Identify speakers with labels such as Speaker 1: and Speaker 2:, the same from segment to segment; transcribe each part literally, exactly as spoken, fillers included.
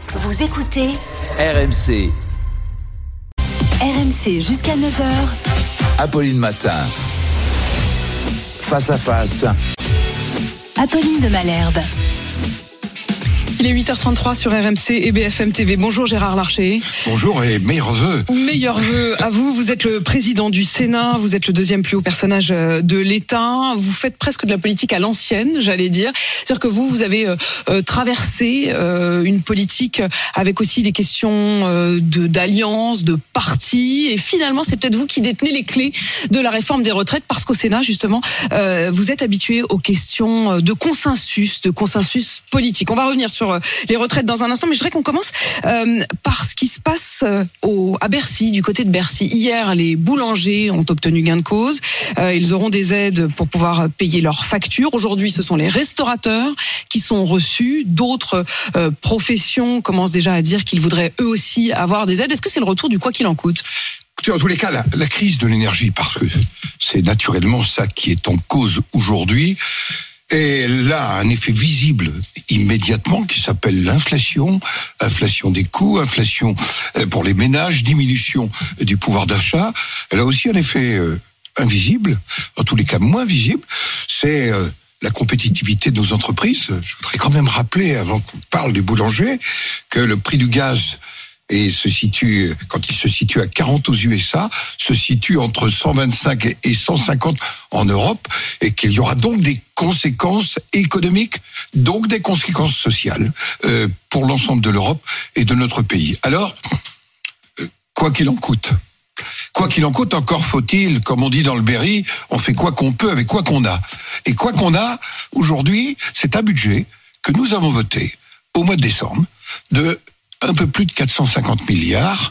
Speaker 1: Vous écoutez
Speaker 2: R M C.
Speaker 1: R M C jusqu'à neuf heures.
Speaker 2: Apolline Matin. Face à face.
Speaker 1: Apolline de Malherbe.
Speaker 3: Il est huit heures trente-trois sur R M C et B F M T V. Bonjour Gérard Larcher.
Speaker 4: Bonjour et meilleurs vœux.
Speaker 3: Meilleurs vœux à vous. Vous êtes le président du Sénat, vous êtes le deuxième plus haut personnage de l'État. Vous faites presque de la politique à l'ancienne, j'allais dire. C'est-à-dire que vous, vous avez euh, traversé euh, une politique avec aussi des questions euh, de, d'alliance, de parti. Et finalement, c'est peut-être vous qui détenez les clés de la réforme des retraites parce qu'au Sénat, justement, euh, vous êtes habitué aux questions de consensus, de consensus politique. On va revenir sur les retraites dans un instant, mais je voudrais qu'on commence euh, par ce qui se passe euh, au, à Bercy, du côté de Bercy. Hier, les boulangers ont obtenu gain de cause. Euh, ils auront des aides pour pouvoir payer leurs factures. Aujourd'hui, ce sont les restaurateurs qui sont reçus. D'autres euh, professions commencent déjà à dire qu'ils voudraient eux aussi avoir des aides. Est-ce que c'est le retour du quoi qu'il en coûte ?
Speaker 4: Écoutez, en tous les cas, la, la crise de l'énergie, parce que c'est naturellement ça qui est en cause aujourd'hui, et là, un effet visible immédiatement qui s'appelle l'inflation, inflation des coûts, inflation pour les ménages, diminution du pouvoir d'achat. Elle a aussi un effet euh, invisible, en tous les cas moins visible, c'est euh, la compétitivité de nos entreprises. Je voudrais quand même rappeler, avant qu'on parle des boulangers, que le prix du gaz et se situe, quand il se situe à quarante aux U S A, se situe entre cent vingt-cinq et cent cinquante en Europe, et qu'il y aura donc des conséquences économiques, donc des conséquences sociales euh, pour l'ensemble de l'Europe et de notre pays. Alors, euh, quoi qu'il en coûte, quoi qu'il en coûte, encore faut-il, comme on dit dans le Berry, on fait quoi qu'on peut avec quoi qu'on a. Et quoi qu'on a, aujourd'hui, c'est un budget que nous avons voté au mois de décembre de un peu plus de quatre cent cinquante milliards,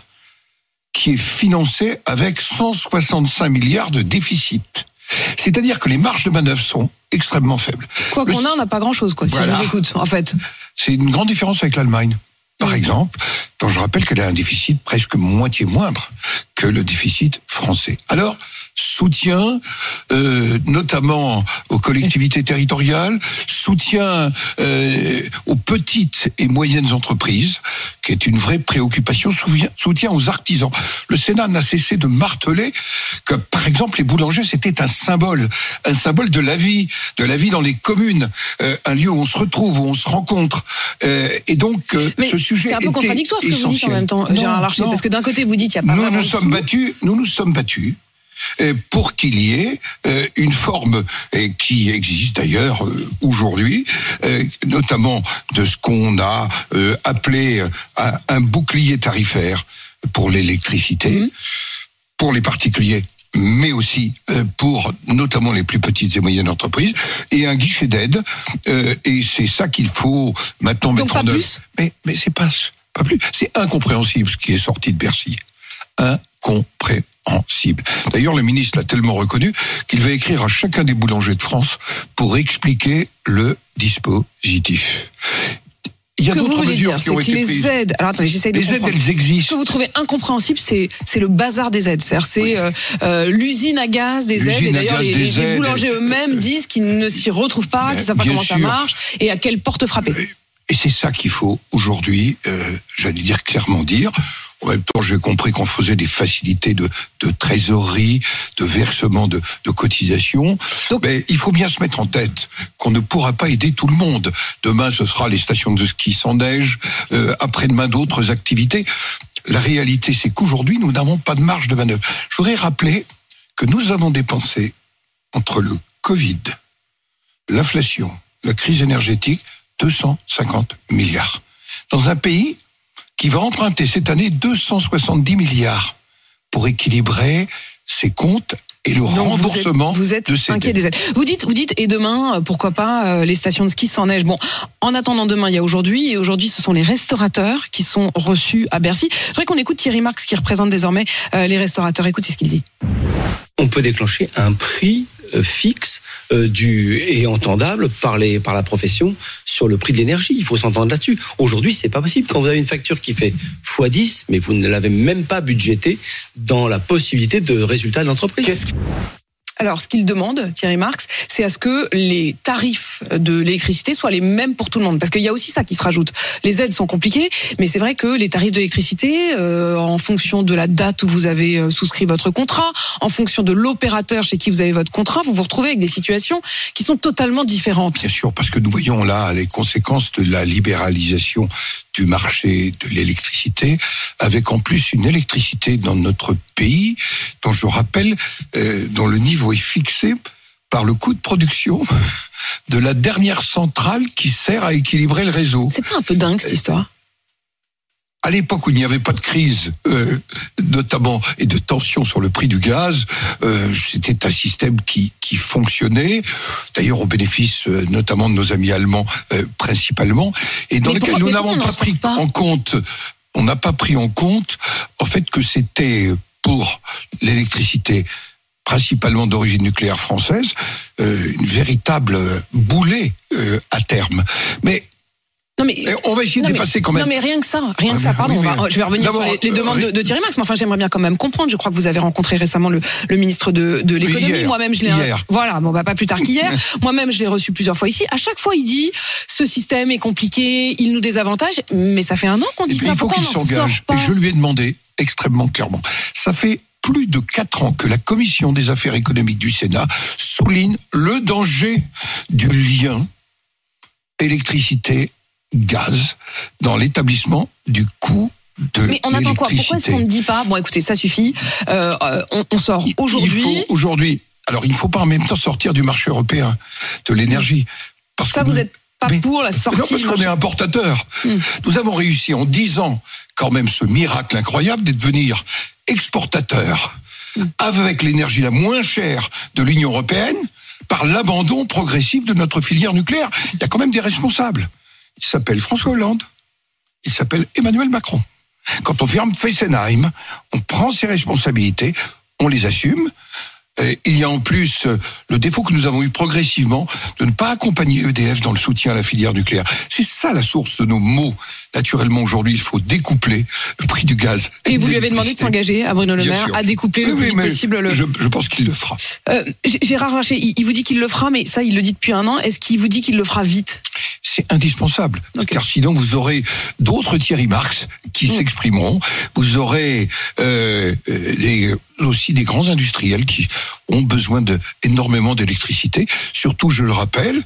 Speaker 4: qui est financé avec cent soixante-cinq milliards de déficit. C'est-à-dire que les marges de manœuvre sont extrêmement faibles.
Speaker 3: Quoi qu'on a, on n'a pas grand-chose, quoi, si
Speaker 4: voilà.
Speaker 3: je vous écoute, en fait.
Speaker 4: C'est une grande différence avec l'Allemagne, par oui. exemple, dont je rappelle qu'elle a un déficit presque moitié moindre que le déficit français. Alors, soutien, euh, notamment aux collectivités territoriales, soutien euh, aux petites et moyennes entreprises, qui est une vraie préoccupation, soutien aux artisans. Le Sénat n'a cessé de marteler que, par exemple, les boulangers, c'était un symbole, un symbole de la vie, de la vie dans les communes, euh, un lieu où on se retrouve, où on se rencontre. Euh, et donc, euh, ce sujet
Speaker 3: c'est un peu contradictoire ce que
Speaker 4: essentiel.
Speaker 3: Vous dites en même temps, Gérard Larcher, parce que d'un côté, vous dites qu'il n'y a pas
Speaker 4: nous
Speaker 3: vraiment
Speaker 4: nous
Speaker 3: de
Speaker 4: sommes
Speaker 3: sous.
Speaker 4: battus, nous nous sommes battus pour qu'il y ait euh, une forme euh, qui existe d'ailleurs euh, aujourd'hui, euh, notamment de ce qu'on a euh, appelé un, un bouclier tarifaire pour l'électricité, mmh. pour les particuliers, mais aussi euh, pour notamment les plus petites et moyennes entreprises, et un guichet d'aide, euh, et c'est ça qu'il faut maintenant
Speaker 3: Donc
Speaker 4: mettre
Speaker 3: pas
Speaker 4: en œuvre.
Speaker 3: Plus.
Speaker 4: Mais, mais c'est pas, pas plus, c'est incompréhensible ce qui est sorti de Bercy. Incompréhensible. D'ailleurs, le ministre l'a tellement reconnu qu'il va écrire à chacun des boulangers de France pour expliquer le dispositif. Il y a
Speaker 3: Ce que
Speaker 4: d'autres
Speaker 3: vous voulez
Speaker 4: mesures
Speaker 3: dire,
Speaker 4: qui
Speaker 3: c'est
Speaker 4: ont
Speaker 3: que
Speaker 4: été
Speaker 3: les
Speaker 4: prises.
Speaker 3: aides, alors attendez, j'essaie de
Speaker 4: les
Speaker 3: comprendre.
Speaker 4: aides, elles existent.
Speaker 3: Ce que vous trouvez incompréhensible, c'est c'est le bazar des aides. C'est-à-dire, c'est oui. euh, euh, l'usine à gaz des
Speaker 4: l'usine
Speaker 3: aides. Et d'ailleurs, les, les, les boulangers
Speaker 4: aides,
Speaker 3: eux-mêmes
Speaker 4: euh,
Speaker 3: disent qu'ils ne s'y retrouvent pas, qu'ils ne savent pas comment
Speaker 4: sûr.
Speaker 3: ça marche et à quelle porte frapper.
Speaker 4: Et c'est ça qu'il faut aujourd'hui, euh, j'allais dire clairement dire. En même temps, j'ai compris qu'on faisait des facilités de, de trésorerie, de versement de, de cotisation. Donc, mais il faut bien se mettre en tête qu'on ne pourra pas aider tout le monde. Demain, ce sera les stations de ski sans neige, euh, après-demain d'autres activités. La réalité, c'est qu'aujourd'hui, nous n'avons pas de marge de manœuvre. Je voudrais rappeler que nous avons dépensé, entre le Covid, l'inflation, la crise énergétique, deux cent cinquante milliards. Dans un pays qui va emprunter cette année deux cent soixante-dix milliards pour équilibrer ses comptes et le
Speaker 3: Donc
Speaker 4: remboursement
Speaker 3: vous êtes, vous êtes
Speaker 4: de ces
Speaker 3: inquiet
Speaker 4: dettes.
Speaker 3: des aides. Vous dites, vous dites, et demain, pourquoi pas euh, les stations de ski sans neige. Bon, en attendant demain, il y a aujourd'hui, et aujourd'hui, ce sont les restaurateurs qui sont reçus à Bercy. Je voudrais qu'on écoute Thierry Marx, qui représente désormais euh, les restaurateurs. Écoutez ce qu'il dit.
Speaker 5: On peut déclencher un prix euh, fixe euh, du et entendable par les par la profession sur le prix de l'énergie. Il faut s'entendre là-dessus. Aujourd'hui, c'est pas possible. Quand vous avez une facture qui fait fois dix, mais vous ne l'avez même pas budgété dans la possibilité de résultat de l'entreprise.
Speaker 4: Qu'est-ce que...
Speaker 3: Alors, ce qu'il demande, Thierry Marx, c'est à ce que les tarifs de l'électricité soient les mêmes pour tout le monde. Parce qu'il y a aussi ça qui se rajoute. Les aides sont compliquées, mais c'est vrai que les tarifs de l'électricité, euh, en fonction de la date où vous avez souscrit votre contrat, en fonction de l'opérateur chez qui vous avez votre contrat, vous vous retrouvez avec des situations qui sont totalement différentes.
Speaker 4: Bien sûr, parce que nous voyons là les conséquences de la libéralisation du marché de l'électricité, avec en plus une électricité dans notre pays, dont je rappelle, euh, dont le niveau est fixé par le coût de production de la dernière centrale qui sert à équilibrer le réseau.
Speaker 3: C'est pas un peu dingue cette histoire ?
Speaker 4: À l'époque où il n'y avait pas de crise, euh, notamment, et de tension sur le prix du gaz, euh, c'était un système qui, qui fonctionnait, d'ailleurs au bénéfice euh, notamment de nos amis allemands euh, principalement, et dans
Speaker 3: mais
Speaker 4: lequel
Speaker 3: pourquoi,
Speaker 4: nous n'avons pas pris
Speaker 3: pas
Speaker 4: en compte, on n'a pas pris en compte, en fait, que c'était pour l'électricité principalement d'origine nucléaire française, euh, une véritable boulet euh, à terme. Mais
Speaker 3: Non mais,
Speaker 4: on va essayer
Speaker 3: non
Speaker 4: de
Speaker 3: mais,
Speaker 4: dépasser quand même.
Speaker 3: Non mais rien que ça, rien que
Speaker 4: oui,
Speaker 3: ça, pardon.
Speaker 4: oui,
Speaker 3: on va, je vais revenir sur les, les demandes de, de Thierry Marx, mais enfin j'aimerais bien quand même comprendre. Je crois que vous avez rencontré récemment le, le ministre de, de l'économie.
Speaker 4: Hier,
Speaker 3: Moi-même je l'ai.
Speaker 4: hier.
Speaker 3: Voilà, bon bah pas plus tard qu'hier. Moi-même je l'ai reçu plusieurs fois ici. À chaque fois il dit ce système est compliqué, il nous désavantage, mais ça fait un an qu'on dit
Speaker 4: Et puis,
Speaker 3: ça.
Speaker 4: il faut
Speaker 3: Pourquoi
Speaker 4: qu'il
Speaker 3: on n'en sort
Speaker 4: s'engage.
Speaker 3: pas ?
Speaker 4: Et je lui ai demandé extrêmement clairement. Ça fait plus de quatre ans que la Commission des affaires économiques du Sénat souligne le danger du lien électricité gaz dans l'établissement du coût de l'électricité.
Speaker 3: Mais on attend quoi ? Pourquoi est-ce qu'on ne dit pas ? Bon, écoutez, ça suffit. Euh, on, on sort aujourd'hui.
Speaker 4: Il faut aujourd'hui. Alors, il ne faut pas en même temps sortir du marché européen de l'énergie. Parce
Speaker 3: Ça,
Speaker 4: que
Speaker 3: vous
Speaker 4: nous,
Speaker 3: n'êtes pas
Speaker 4: mais,
Speaker 3: pour la sortie.
Speaker 4: Non, parce
Speaker 3: du
Speaker 4: qu'on
Speaker 3: marché.
Speaker 4: est importateur. Hum. Nous avons réussi en dix ans, quand même, ce miracle incroyable de devenir exportateur hum. avec l'énergie la moins chère de l'Union européenne par l'abandon progressif de notre filière nucléaire. Il y a quand même des responsables. Il s'appelle François Hollande. Il s'appelle Emmanuel Macron. Quand on ferme Fessenheim, on prend ses responsabilités, on les assume. Et il y a en plus le défaut que nous avons eu progressivement de ne pas accompagner E D F dans le soutien à la filière nucléaire. C'est ça la source de nos maux. Naturellement, aujourd'hui, il faut découpler le prix du gaz.
Speaker 3: Et, et vous lui avez demandé de s'engager à Bruno Le Maire à découpler oui, le plus
Speaker 4: oui,
Speaker 3: vite possible le...
Speaker 4: Je, je pense qu'il le fera.
Speaker 3: Euh, Gérard Larcher, il, il vous dit qu'il le fera, mais ça, il le dit depuis un an. Est-ce qu'il vous dit qu'il le fera vite ?
Speaker 4: C'est indispensable, okay. Car sinon vous aurez d'autres Thierry Marx qui mmh. s'exprimeront. Vous aurez euh, les, aussi des grands industriels qui ont besoin de énormément d'électricité. Surtout, je le rappelle,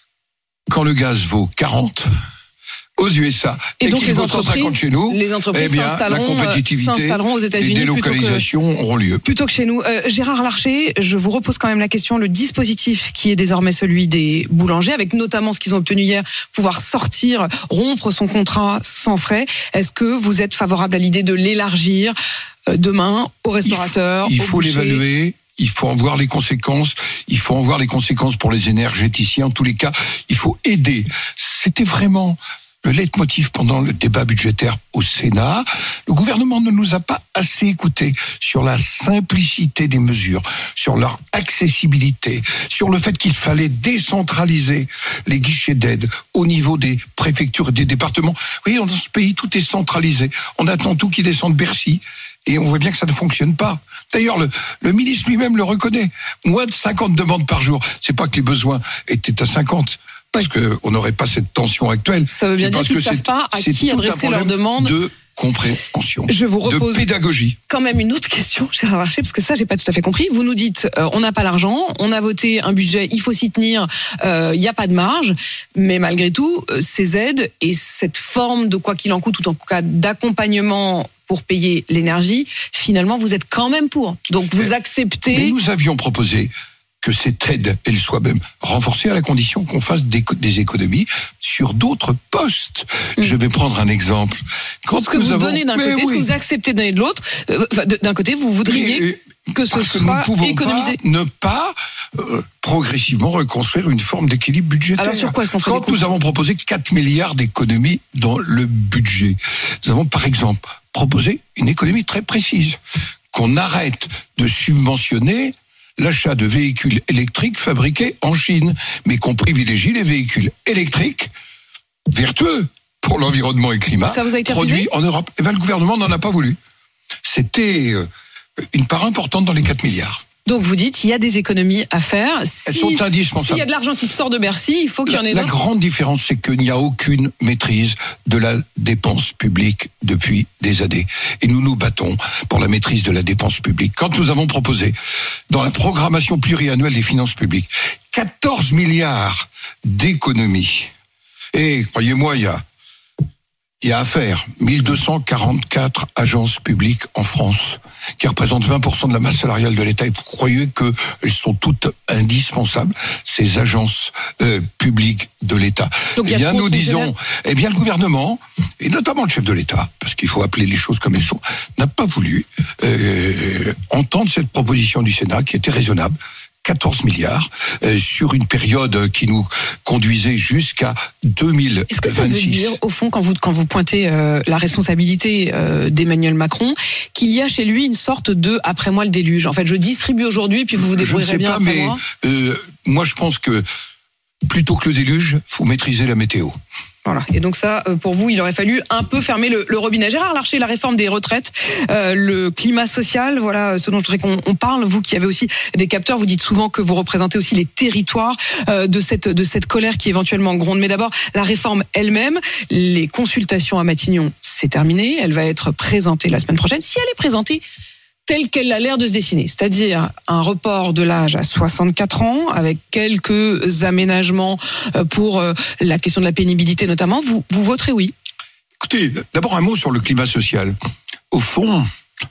Speaker 4: quand le gaz vaut quarante aux U S A et, et donc qu'il vaut cent cinquante chez nous,
Speaker 3: les entreprises
Speaker 4: eh bien, la compétitivité,
Speaker 3: s'installeront aux États-Unis,
Speaker 4: les délocalisations
Speaker 3: plutôt que,
Speaker 4: auront lieu.
Speaker 3: Plutôt que chez nous. Euh, Gérard Larcher, je vous repose quand même la question, le dispositif qui est désormais celui des boulangers, avec notamment ce qu'ils ont obtenu hier, pouvoir sortir, rompre son contrat sans frais. Est-ce que vous êtes favorable à l'idée de l'élargir euh, demain aux restaurateurs,
Speaker 4: Il faut, il
Speaker 3: aux
Speaker 4: faut l'évaluer. Il faut en voir les conséquences. Il faut en voir les conséquences pour les énergéticiens. En tous les cas, il faut aider. C'était vraiment le leitmotiv pendant le débat budgétaire au Sénat. Le gouvernement ne nous a pas assez écoutés sur la simplicité des mesures, sur leur accessibilité, sur le fait qu'il fallait décentraliser les guichets d'aide au niveau des préfectures et des départements. Vous voyez, dans ce pays, tout est centralisé. On attend tout qui descend de Bercy. Et on voit bien que ça ne fonctionne pas. D'ailleurs, le, le ministre lui-même le reconnaît. Moins de cinquante demandes par jour. C'est pas que les besoins étaient à cinquante. Parce qu'on n'aurait pas cette tension actuelle.
Speaker 3: Ça veut bien dire qu'ils ne savent pas à qui adresser leurs demandes.
Speaker 4: De compréhension,
Speaker 3: je vous repose
Speaker 4: de pédagogie.
Speaker 3: Quand même une autre question, Gérard Larcher, parce que ça, j'ai pas tout à fait compris. Vous nous dites, euh, on n'a pas l'argent, on a voté un budget, il faut s'y tenir, il euh, n'y a pas de marge, mais malgré tout, euh, ces aides et cette forme de quoi qu'il en coûte, ou en tout cas d'accompagnement pour payer l'énergie, finalement, vous êtes quand même pour. Donc vous acceptez...
Speaker 4: Mais nous avions proposé que cette aide, elle soit même renforcée à la condition qu'on fasse des, des économies sur d'autres postes. Mmh. Je vais prendre un exemple.
Speaker 3: Quand ce que vous avons... donnez d'un côté, oui. ce que vous acceptez de donner de l'autre, euh, d'un côté, vous voudriez et, et, que ce soit
Speaker 4: que nous
Speaker 3: économisé.
Speaker 4: Pas, ne pas euh, progressivement reconstruire une forme d'équilibre budgétaire.
Speaker 3: Alors sur quoi est-ce qu'on fait
Speaker 4: Quand nous avons proposé quatre milliards d'économies dans le budget, nous avons par exemple proposé une économie très précise, qu'on arrête de subventionner l'achat de véhicules électriques fabriqués en Chine, mais qu'on privilégie les véhicules électriques vertueux pour l'environnement et le climat,
Speaker 3: ça vous a été
Speaker 4: produits
Speaker 3: refusé
Speaker 4: en Europe. Eh bien, le gouvernement n'en a pas voulu. C'était une part importante dans les quatre milliards.
Speaker 3: Donc vous dites, il y a des économies à faire.
Speaker 4: Elles
Speaker 3: Si,
Speaker 4: sont indispensables.
Speaker 3: S'il y a de l'argent qui sort de Bercy, il faut qu'il y en ait
Speaker 4: La
Speaker 3: d'autres.
Speaker 4: grande différence, c'est qu'il n'y a aucune maîtrise de la dépense publique depuis des années. Et nous nous battons pour la maîtrise de la dépense publique. Quand nous avons proposé, dans la programmation pluriannuelle des finances publiques, quatorze milliards d'économies. Et croyez-moi, il y a, il y a à faire. mille deux cent quarante-quatre agences publiques en France, qui représentent vingt pour cent de la masse salariale de l'État. Et vous croyez qu'elles sont toutes indispensables, ces agences euh, publiques de l'État?
Speaker 3: Donc, il y
Speaker 4: Eh
Speaker 3: a
Speaker 4: bien,
Speaker 3: trop de
Speaker 4: nous disons,
Speaker 3: fonctionnaires.
Speaker 4: eh bien, le gouvernement, et notamment le chef de l'État, parce qu'il faut appeler les choses comme elles sont, n'a pas voulu euh, entendre cette proposition du Sénat, qui était raisonnable. quatorze milliards euh, sur une période qui nous conduisait jusqu'à deux mille vingt-six.
Speaker 3: Est-ce que ça veut dire, au fond, quand vous, quand vous pointez euh, la responsabilité euh, d'Emmanuel Macron, qu'il y a chez lui une sorte de « après moi le déluge ». En fait, je distribue aujourd'hui, puis vous vous
Speaker 4: Je ne
Speaker 3: débrouillerez
Speaker 4: sais
Speaker 3: bien
Speaker 4: pas,
Speaker 3: après
Speaker 4: mais
Speaker 3: moi.
Speaker 4: euh, moi je pense que plutôt que le déluge, faut maîtriser la météo.
Speaker 3: Voilà. Et donc ça, euh, pour vous, il aurait fallu un peu fermer le, le robinet. Gérard Larcher, la réforme des retraites, euh, le climat social, voilà ce dont je voudrais qu'on on parle. Vous qui avez aussi des capteurs, vous dites souvent que vous représentez aussi les territoires euh, de cette de cette colère qui éventuellement gronde. Mais d'abord, la réforme elle-même, les consultations à Matignon, c'est terminé. Elle va être présentée la semaine prochaine. Si elle est présentée telle qu'elle a l'air de se dessiner, c'est-à-dire un report de l'âge à soixante-quatre ans, avec quelques aménagements pour la question de la pénibilité notamment, vous, vous voterez oui?
Speaker 4: Écoutez, d'abord un mot sur le climat social. Au fond,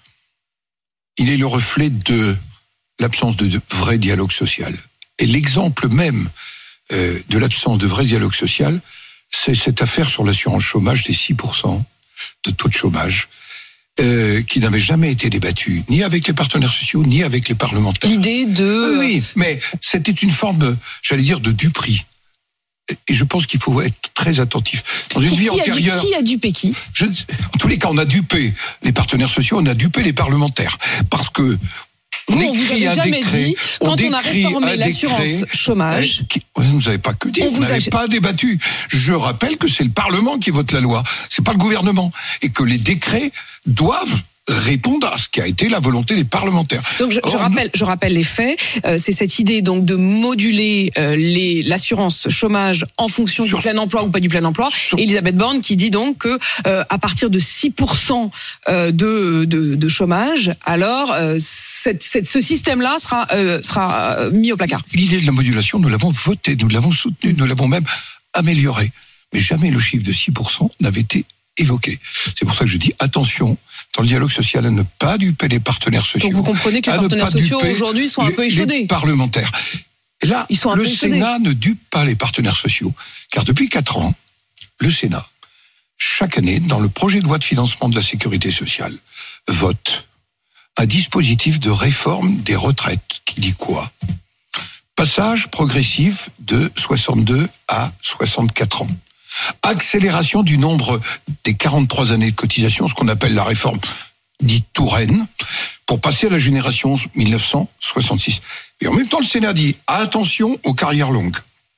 Speaker 4: il est le reflet de l'absence de vrai dialogue social. Et l'exemple même euh, de l'absence de vrai dialogue social, c'est cette affaire sur l'assurance chômage des six pour cent de taux de chômage. Euh, qui n'avait jamais été débattu, ni avec les partenaires sociaux, ni avec les parlementaires.
Speaker 3: L'idée de...
Speaker 4: Oui, oui, mais c'était une forme, j'allais dire, de duperie. Et je pense qu'il faut être très attentif. Dans une
Speaker 3: qui,
Speaker 4: vie
Speaker 3: qui
Speaker 4: antérieure...
Speaker 3: A, qui a dupé qui
Speaker 4: je, En tous les cas, on a dupé les partenaires sociaux, on a dupé les parlementaires. Parce que...
Speaker 3: Vous,
Speaker 4: on
Speaker 3: on vous
Speaker 4: écrit
Speaker 3: avait
Speaker 4: un
Speaker 3: jamais
Speaker 4: décret,
Speaker 3: dit, quand on, on a réformé l'assurance chômage...
Speaker 4: Eh, qui, vous n'avez pas que dit,
Speaker 3: on
Speaker 4: vous
Speaker 3: vous
Speaker 4: n'avez
Speaker 3: a...
Speaker 4: pas débattu. Je rappelle que c'est le Parlement qui vote la loi, c'est pas le gouvernement. Et que les décrets doivent répondre à ce qui a été la volonté des parlementaires.
Speaker 3: Donc je,
Speaker 4: Or,
Speaker 3: je rappelle, je rappelle les faits. Euh, c'est cette idée donc de moduler euh, les l'assurance chômage en fonction sur, du plein emploi ou pas du plein emploi. Sur, et Elisabeth Borne qui dit donc que euh, à partir de six pour cent euh, de, de de chômage, alors euh, cette, cette, ce système-là sera euh, sera euh, mis au placard.
Speaker 4: L'idée de la modulation, nous l'avons votée, nous l'avons soutenue, nous l'avons même améliorée. Mais jamais le chiffre de six pour cent n'avait été évoqué. C'est pour ça que je dis attention dans le dialogue social à ne pas duper les partenaires sociaux.
Speaker 3: Donc vous comprenez que les partenaires sociaux aujourd'hui sont un peu échaudés.
Speaker 4: Les parlementaires. Et là,
Speaker 3: Ils sont un
Speaker 4: le
Speaker 3: peu
Speaker 4: Sénat ne dupe pas les partenaires sociaux. Car depuis quatre ans, le Sénat, chaque année, dans le projet de loi de financement de la sécurité sociale, vote un dispositif de réforme des retraites qui dit quoi ? Passage progressif de soixante-deux à soixante-quatre ans. Accélération du nombre des quarante-trois années de cotisation, ce qu'on appelle la réforme dite Touraine, pour passer à la génération mille neuf cent soixante-six. Et en même temps, le Sénat dit attention aux carrières longues.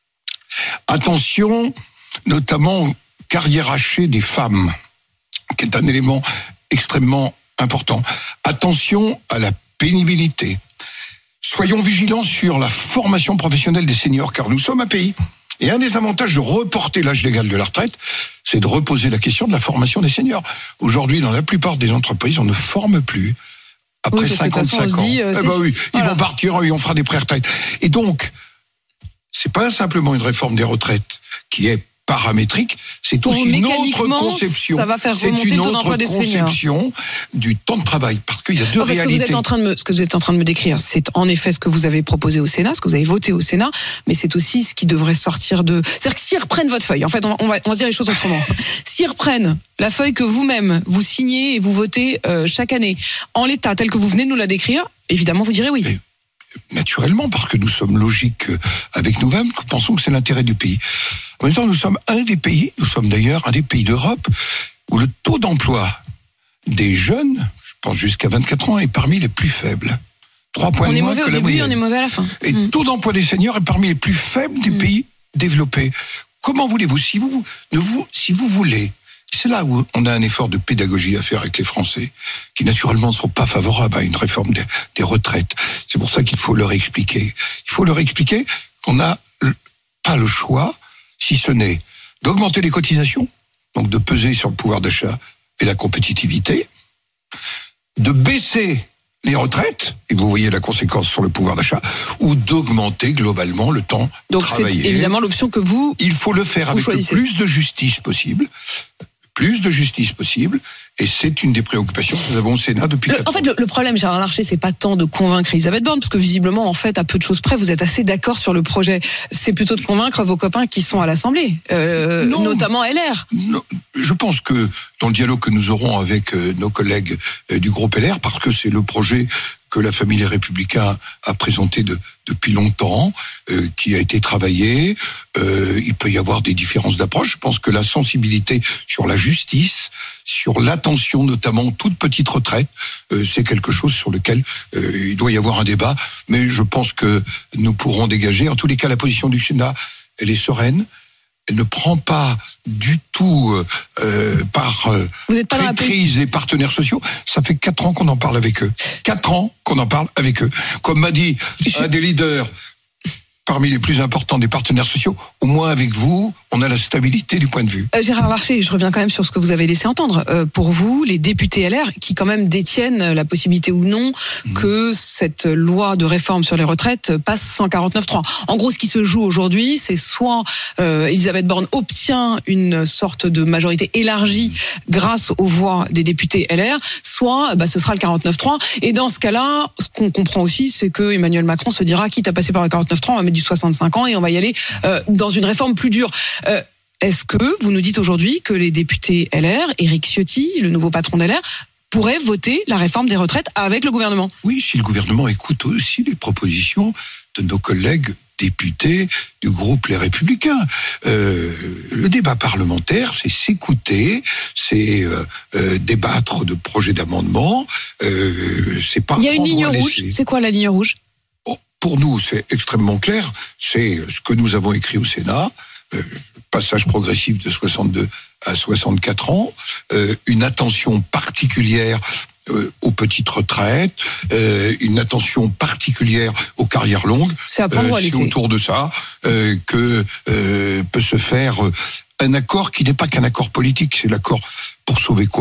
Speaker 4: Attention, notamment aux carrières hachées des femmes, qui est un élément extrêmement important. Attention à la pénibilité. Soyons vigilants sur la formation professionnelle des seniors, car nous sommes un pays. Et un des avantages de reporter l'âge légal de la retraite, c'est de reposer la question de la formation des seniors. Aujourd'hui, dans la plupart des entreprises, on ne forme plus après
Speaker 3: oui,
Speaker 4: cinquante-cinq
Speaker 3: façon,
Speaker 4: ans.
Speaker 3: Dit, euh,
Speaker 4: eh ben oui,
Speaker 3: voilà.
Speaker 4: Ils vont partir, oui, on fera des pré-retraites. Et donc, c'est pas simplement une réforme des retraites qui est paramétrique, c'est
Speaker 3: Pour
Speaker 4: aussi une autre
Speaker 3: mécaniquement,
Speaker 4: conception.
Speaker 3: ça va faire
Speaker 4: C'est
Speaker 3: remonter
Speaker 4: une
Speaker 3: le taux
Speaker 4: autre
Speaker 3: d'emploi des seniors.
Speaker 4: conception du temps de travail, parce qu'il y a deux
Speaker 3: Non, parce
Speaker 4: réalités.
Speaker 3: Que vous êtes en train de me, ce que vous êtes en train de me décrire, c'est en effet ce que vous avez proposé au Sénat, ce que vous avez voté au Sénat, mais c'est aussi ce qui devrait sortir de... C'est-à-dire que s'ils reprennent votre feuille, en fait, on va, on va, on va se dire les choses autrement. S'ils reprennent la feuille que vous-même, vous signez et vous votez euh, chaque année, en l'état tel que vous venez de nous la décrire, évidemment, vous direz oui.
Speaker 4: Et naturellement, parce que nous sommes logiques avec nous-mêmes, nous pensons que c'est l'intérêt du pays. En même temps, nous sommes un des pays, nous sommes d'ailleurs un des pays d'Europe où le taux d'emploi des jeunes, je pense jusqu'à vingt-quatre ans, est parmi les plus faibles. Trois points
Speaker 3: on
Speaker 4: de
Speaker 3: est
Speaker 4: moins
Speaker 3: mauvais
Speaker 4: que
Speaker 3: au
Speaker 4: la
Speaker 3: début,
Speaker 4: moyenne.
Speaker 3: on est mauvais à la fin.
Speaker 4: Et le
Speaker 3: mmh.
Speaker 4: taux d'emploi des seniors est parmi les plus faibles des mmh. pays développés. Comment voulez-vous, si vous, ne vous, si vous voulez C'est là où on a un effort de pédagogie à faire avec les Français, qui naturellement ne sont pas favorables à une réforme des, des retraites. C'est pour ça qu'il faut leur expliquer. Il faut leur expliquer qu'on n'a pas le choix, si ce n'est d'augmenter les cotisations, donc de peser sur le pouvoir d'achat et la compétitivité, de baisser les retraites, et vous voyez la conséquence sur le pouvoir d'achat, ou d'augmenter globalement le temps
Speaker 3: donc
Speaker 4: travaillé.
Speaker 3: Donc c'est évidemment l'option que vous
Speaker 4: Il faut le faire avec choisissez. le plus de justice possible. Plus de justice possible, et c'est une des préoccupations que nous avons au Sénat depuis
Speaker 3: le,
Speaker 4: quatre ans.
Speaker 3: En fait, le, le problème, Gérard Larcher, c'est pas tant de convaincre Elisabeth Borne, parce que visiblement, en fait, à peu de choses près, vous êtes assez d'accord sur le projet. C'est plutôt de convaincre vos copains qui sont à l'Assemblée, euh, non, notamment L R.
Speaker 4: Non, je pense que dans le dialogue que nous aurons avec euh, nos collègues euh, du groupe L R, parce que c'est le projet que la famille Les Républicains a présenté de, depuis longtemps, euh, qui a été travaillé. Euh, il peut y avoir des différences d'approche. Je pense que la sensibilité sur la justice, sur l'attention notamment aux toutes petites retraites, euh, c'est quelque chose sur lequel euh, il doit y avoir un débat. Mais je pense que nous pourrons dégager. En tous les cas, la position du Sénat, elle est sereine. Elle ne prend pas du tout euh, par euh, prise les partenaires sociaux. Ça fait quatre ans qu'on en parle avec eux. Quatre ans qu'on en parle avec eux. Comme m'a dit un des leaders parmi les plus importants des partenaires sociaux, au moins avec vous, on a la stabilité du point de vue.
Speaker 3: Euh, Gérard Larcher, je reviens quand même sur ce que vous avez laissé entendre. Euh, pour vous, les députés L R, qui quand même détiennent la possibilité ou non mmh. que cette loi de réforme sur les retraites passe cent quarante-neuf trois. En gros, ce qui se joue aujourd'hui, c'est soit euh, Elisabeth Borne obtient une sorte de majorité élargie mmh. grâce aux voix des députés L R, soit bah, ce sera le quarante-neuf trois. Et dans ce cas-là, ce qu'on comprend aussi, c'est que Emmanuel Macron se dira, quitte à passer par le quarante-neuf trois, on va mettre du soixante-cinq ans et on va y aller euh, dans une réforme plus dure. Euh, est-ce que vous nous dites aujourd'hui que les députés L R, Éric Ciotti, le nouveau patron d'L R, pourraient voter la réforme des retraites avec le gouvernement ?
Speaker 4: Oui, si le gouvernement écoute aussi les propositions de nos collègues députés du groupe Les Républicains. Euh, le débat parlementaire, c'est s'écouter, c'est euh, euh, débattre de projets d'amendement, euh, c'est pas...
Speaker 3: Il y a une ligne rouge, c'est quoi la ligne rouge ?
Speaker 4: Pour nous, c'est extrêmement clair. C'est ce que nous avons écrit au Sénat. Euh, passage progressif de soixante-deux à soixante-quatre ans. Euh, une attention particulière euh, aux petites retraites. Euh, une attention particulière aux carrières longues.
Speaker 3: C'est à prendre ou à laisser.
Speaker 4: C'est autour de ça euh, que euh, peut se faire un accord qui n'est pas qu'un accord politique. C'est l'accord pour sauver quoi ?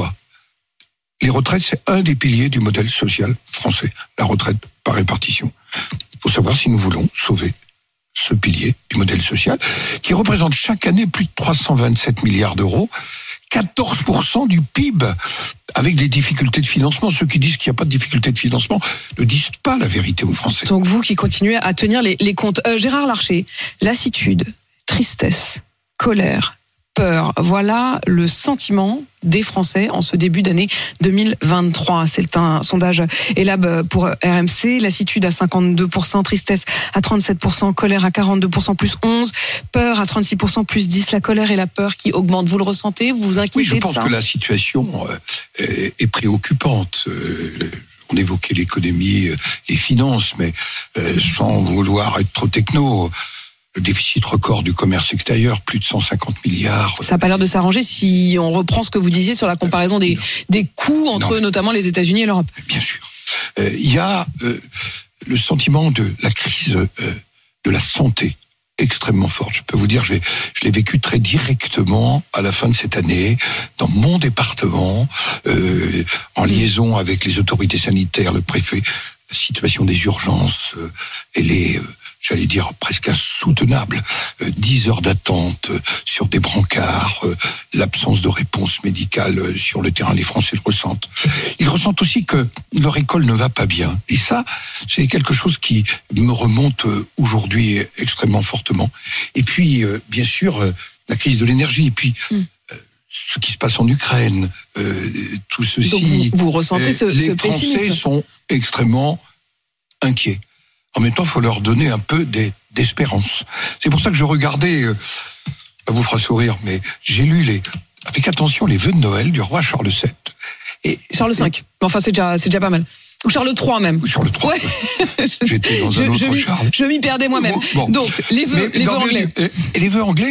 Speaker 4: Les retraites, c'est un des piliers du modèle social français. La retraite par répartition. Il faut savoir si nous voulons sauver ce pilier du modèle social, qui représente chaque année plus de trois cent vingt-sept milliards d'euros, quatorze pour cent du P I B, avec des difficultés de financement. Ceux qui disent qu'il n'y a pas de difficultés de financement ne disent pas la vérité aux Français.
Speaker 3: Donc vous qui continuez à tenir les, les comptes. Euh, Gérard Larcher, lassitude, tristesse, colère, peur, voilà le sentiment des Français en ce début d'année deux mille vingt-trois. C'est un sondage Elab pour R M C. Lassitude à cinquante-deux pour cent, tristesse à trente-sept pour cent, colère à quarante-deux pour cent plus onze, peur à trente-six pour cent plus dix. La colère et la peur qui augmentent. Vous le ressentez ? Vous vous inquiétez de ça ?
Speaker 4: Oui, je pense que la situation est préoccupante. On évoquait l'économie, les finances, mais sans vouloir être trop techno, le déficit record du commerce extérieur, plus de cent cinquante milliards.
Speaker 3: Ça n'a pas l'air de s'arranger si on reprend ce que vous disiez sur la comparaison des, des coûts entre non. notamment les États-Unis et l'Europe.
Speaker 4: Bien sûr. Il euh, y a euh, le sentiment de la crise euh, de la santé extrêmement forte. Je peux vous dire, je l'ai, je l'ai vécu très directement à la fin de cette année, dans mon département, euh, en liaison avec les autorités sanitaires, le préfet. La situation des urgences, euh, elle est... Euh, j'allais dire presque insoutenable, euh, dix heures d'attente euh, sur des brancards, euh, l'absence de réponse médicale euh, sur le terrain, les Français le ressentent. Ils ressentent aussi que leur école ne va pas bien. Et ça, c'est quelque chose qui me remonte euh, aujourd'hui extrêmement fortement. Et puis, euh, bien sûr, euh, la crise de l'énergie, et puis... Mm. Ce qui se passe en Ukraine, euh, tout ceci...
Speaker 3: Donc vous, vous ressentez ce,
Speaker 4: euh, les
Speaker 3: ce pessimisme.
Speaker 4: Français sont extrêmement inquiets. En même temps, il faut leur donner un peu d'espérance. C'est pour ça que je regardais, euh, ça vous fera sourire, mais j'ai lu les, avec attention les vœux de Noël du roi Charles sept. Et,
Speaker 3: Charles cinq. Et, enfin, c'est déjà, c'est déjà pas mal. Ou Charles trois même.
Speaker 4: Ou Charles trois. Ouais. J'étais dans un
Speaker 3: je,
Speaker 4: autre
Speaker 3: je
Speaker 4: Charles.
Speaker 3: Je m'y perdais moi-même. Bon, Donc, les vœux, les vœux anglais.
Speaker 4: Et les vœux anglais,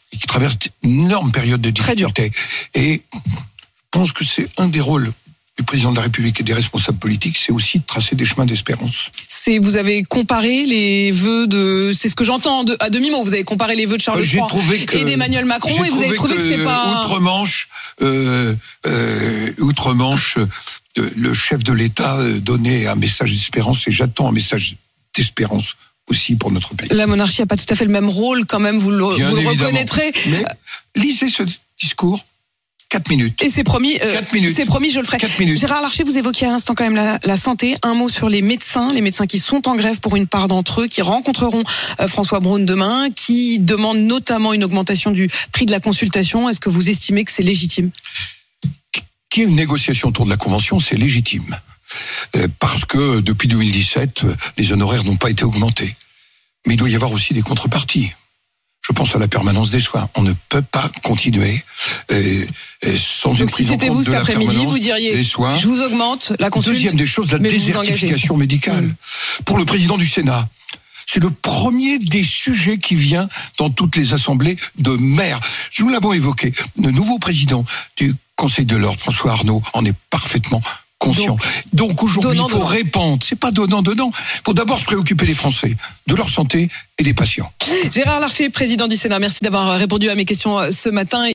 Speaker 4: qui traverse une énorme période de difficulté. Et je pense que c'est un des rôles du président de la République et des responsables politiques, c'est aussi de tracer des chemins d'espérance.
Speaker 3: C'est, vous avez comparé les vœux de, c'est ce que j'entends de, à demi-mot, vous avez comparé les vœux de Charles trois et d'Emmanuel Macron, et vous avez trouvé que, que c'était pas...
Speaker 4: Outre-Manche, euh, euh, Outre-Manche, euh, le chef de l'État donnait un message d'espérance, et j'attends un message d'espérance aussi pour notre pays.
Speaker 3: La monarchie n'a pas tout à fait le même rôle, quand même, vous le, vous le reconnaîtrez.
Speaker 4: Mais lisez ce discours. Quatre minutes.
Speaker 3: Et c'est promis, euh,
Speaker 4: Quatre minutes.
Speaker 3: c'est promis, je le ferai.
Speaker 4: Quatre minutes.
Speaker 3: Gérard Larcher, vous évoquiez à l'instant quand même la, la santé. Un mot sur les médecins, les médecins qui sont en grève pour une part d'entre eux, qui rencontreront euh, François Braun demain, qui demandent notamment une augmentation du prix de la consultation. Est-ce que vous estimez que c'est légitime ?
Speaker 4: Qu'il y ait une négociation autour de la Convention, c'est légitime. Euh, parce que depuis deux mille dix-sept, les honoraires n'ont pas été augmentés. Mais il doit y avoir aussi des contreparties. Je pense à la permanence des soins. On ne peut pas continuer euh, euh, sans
Speaker 3: Donc
Speaker 4: une
Speaker 3: si
Speaker 4: prise en
Speaker 3: c'était
Speaker 4: compte
Speaker 3: vous
Speaker 4: de
Speaker 3: cet
Speaker 4: la
Speaker 3: après-midi,
Speaker 4: permanence
Speaker 3: vous diriez
Speaker 4: des soins.
Speaker 3: Je vous augmente la consulte.
Speaker 4: Deuxième des choses, la désertification médicale. Mmh. Pour le président du Sénat, c'est le premier des sujets qui vient dans toutes les assemblées de maires. Nous l'avons évoqué. Le nouveau président du Conseil de l'Ordre, François Arnault, en est parfaitement conscient. Donc, Donc aujourd'hui, il faut répondre. C'est pas donnant, donnant. Il faut d'abord se préoccuper des Français, de leur santé et des patients.
Speaker 3: Gérard Larcher, président du Sénat, merci d'avoir répondu à mes questions ce matin.